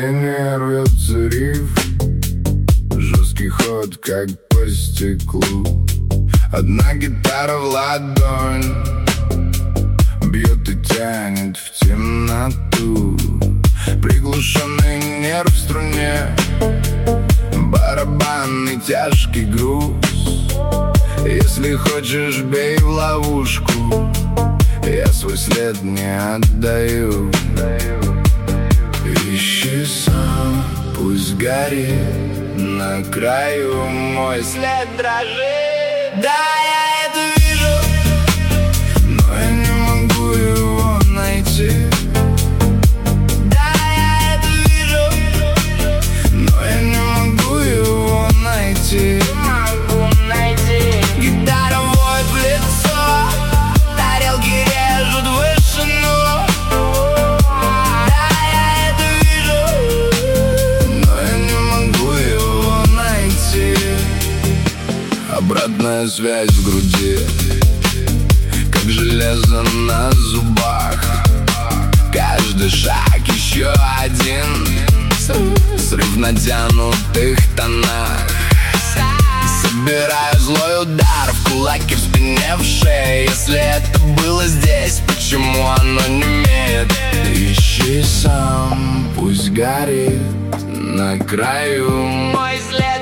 Давление рвется риф, жесткий ход, как по стеклу. Одна гитара в ладонь бьет и тянет в темноту. Приглушенный нерв в струне, барабанный тяжкий груз. Если хочешь, бей в ловушку, я свой след не отдаю. Ищи сам, пусть горит на краю, мой след дрожит. Да, я это вижу, но я не могу его найти. Да, я это вижу, но я не могу его найти. Гитара воет в лицо, тарелки режут вышину. Да, я это вижу, но я не могу его найти. Обратная связь в груди, как железо на зубах. Каждый шаг еще один срыв в натянутых тонах. Собираю злой удар в кулаке, в спине, в шее. Если это было здесь, почему оно не имеет? Ищи сам, пусть горит на краю, мой след.